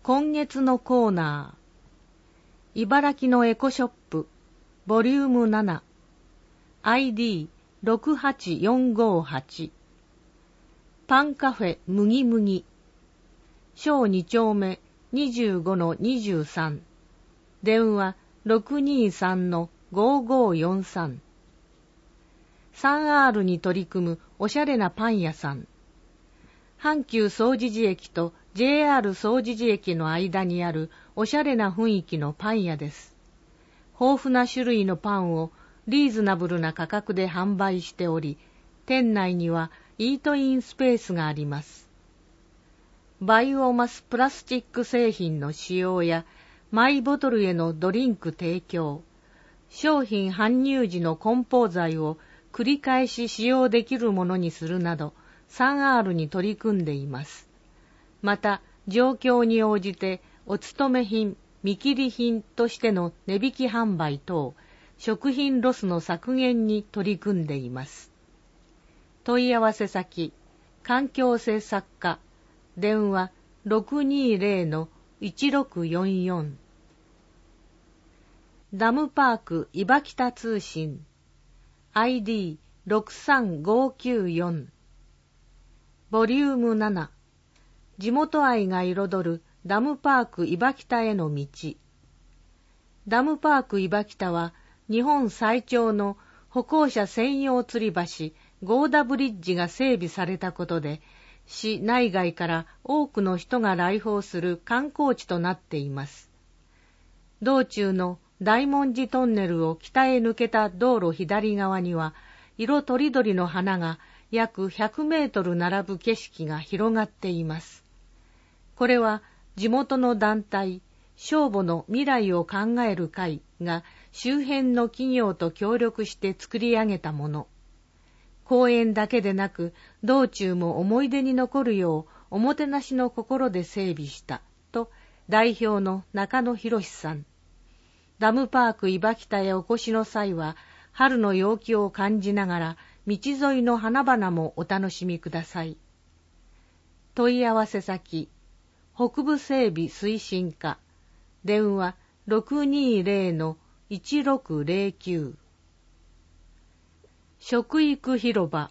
今月のコーナー、茨城のエコショップ、ボリューム7、ID68458、パンカフェ麦麦、小2丁目25-23、電話623-5543、3R に取り組むおしゃれなパン屋さん。阪急総持寺駅と JR 総持寺駅の間にあるおしゃれな雰囲気のパン屋です。豊富な種類のパンをリーズナブルな価格で販売しており、店内にはイートインスペースがあります。バイオマスプラスチック製品の使用やマイボトルへのドリンク提供、商品搬入時の梱包材を繰り返し使用できるものにするなど 3R に取り組んでいます。また、状況に応じてお勤め品、見切り品としての値引き販売等、食品ロスの削減に取り組んでいます。問い合わせ先、環境政策課、電話620-1644。ダムパークいばきた通信、ID63594。ボリューム7、地元愛が彩るダムパークいばきたへの道。ダムパークいばきたは日本最長の歩行者専用吊り橋ゴーダブリッジが整備されたことで、市内外から多くの人が来訪する観光地となっています。道中の大文字トンネルを北へ抜けた道路左側には、色とりどりの花が約100メートル並ぶ景色が広がっています。これは地元の団体、正母の未来を考える会が周辺の企業と協力して作り上げたもの。公園だけでなく、道中も思い出に残るようおもてなしの心で整備したと代表の中野博さん。ダムパークいばきたへお越しの際は、春の陽気を感じながら道沿いの花々もお楽しみください。問い合わせ先、北部整備推進課、電話620-1609。食育広場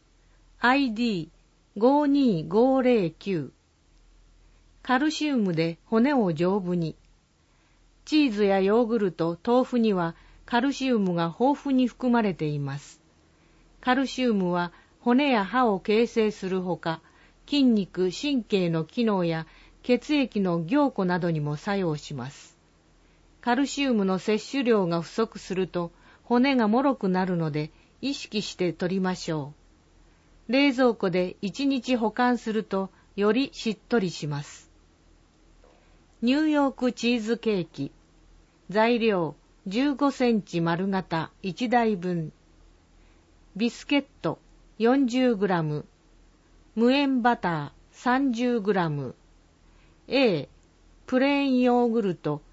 ID52509。カルシウムで骨を丈夫に。チーズやヨーグルト、豆腐にはカルシウムが豊富に含まれています。カルシウムは骨や歯を形成するほか、筋肉、神経の機能や血液の凝固などにも作用します。カルシウムの摂取量が不足すると骨が脆くなるので、意識して取りましょう。冷蔵庫で1日保管するとよりしっとりします。ニューヨークチーズケーキ。材料15センチ丸型1台分。ビスケット 40g。無塩バター 30g。A、プレーンヨーグルト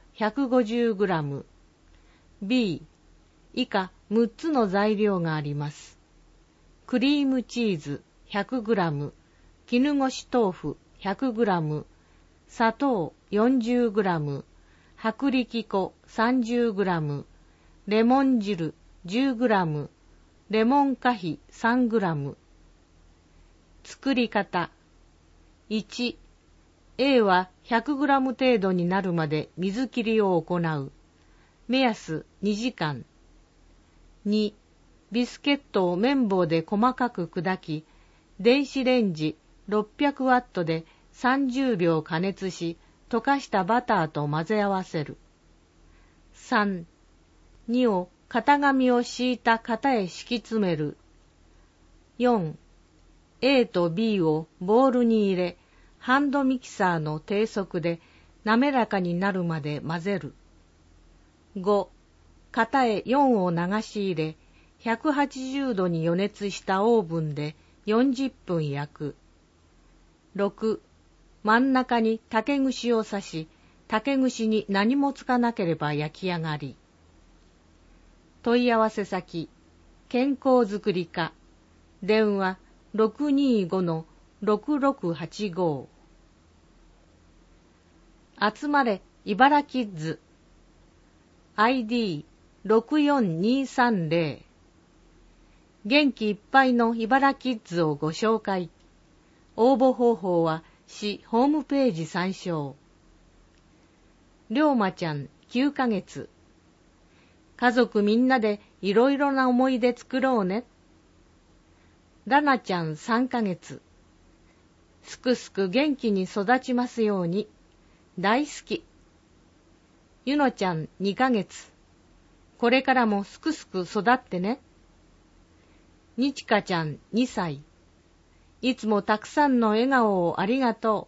150g。B、以下6つの材料があります。クリームチーズ 100g、絹ごし豆腐 100g、砂糖 40g、薄力粉 30g、レモン汁 10g、レモン果皮 3g。作り方。1、A は 100g 程度になるまで水切りを行う。目安2時間。2、ビスケットを綿棒で細かく砕き、電子レンジ600ワットで30秒加熱し、溶かしたバターと混ぜ合わせる。3、2を型紙を敷いた型へ敷き詰める。4、A と B をボウルに入れ、ハンドミキサーの低速で滑らかになるまで混ぜる。5、型へ4を流し入れ、180度に予熱したオーブンで40分焼く。6、真ん中に竹串を刺し、竹串に何もつかなければ焼き上がり。問い合わせ先、健康づくり課、電話625-6685。 集まれ茨キッズ ID64230 元気いっぱいの茨キッズをご紹介。応募方法は市ホームページ参照。りょうまちゃん9ヶ月。家族みんなでいろいろな思い出作ろうね。らなちゃん3ヶ月。すくすく元気に育ちますように。大好き。ゆのちゃん2ヶ月。これからもすくすく育ってね。にちかちゃん2歳。いつもたくさんの笑顔をありがと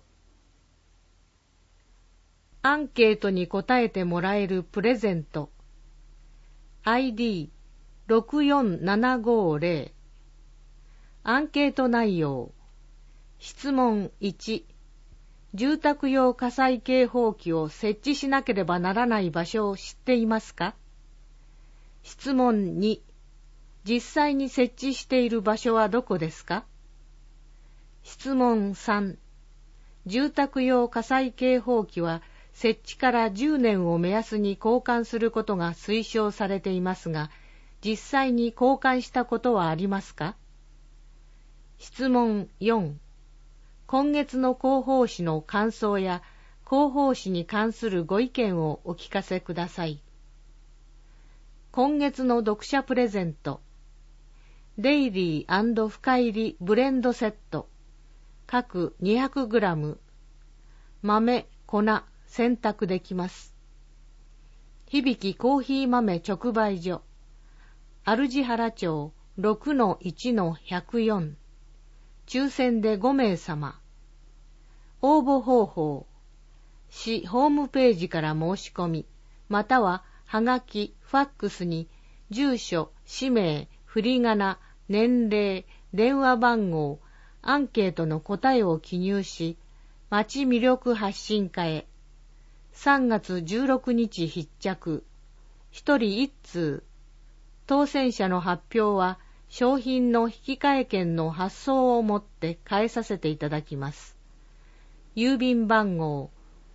う。アンケートに答えてもらえるプレゼント。ID64750。アンケート内容。質問1。住宅用火災警報器を設置しなければならない場所を知っていますか？質問2。実際に設置している場所はどこですか？質問3。住宅用火災警報器は設置から10年を目安に交換することが推奨されていますが、実際に交換したことはありますか？質問4。今月の広報誌の感想や広報誌に関するご意見をお聞かせください。今月の読者プレゼント。デイリー&深入りブレンドセット。各 200g。豆、粉、選択できます。響コーヒー豆直売所。主原町 6-1-104。抽選で5名様。応募方法。市ホームページから申し込み、またははがき、ファックスに住所、氏名、振り仮名、年齢、電話番号、アンケートの答えを記入し、町魅力発信課へ。3月16日必着。1人1通。当選者の発表は商品の引換券の発送をもって返させていただきます。郵便番号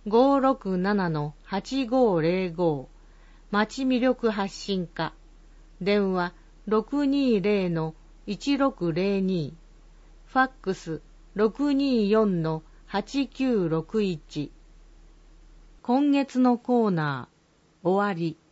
567-8505 町魅力発信課。電話 620-1602。ファックス 624-8961。今月のコーナー終わり。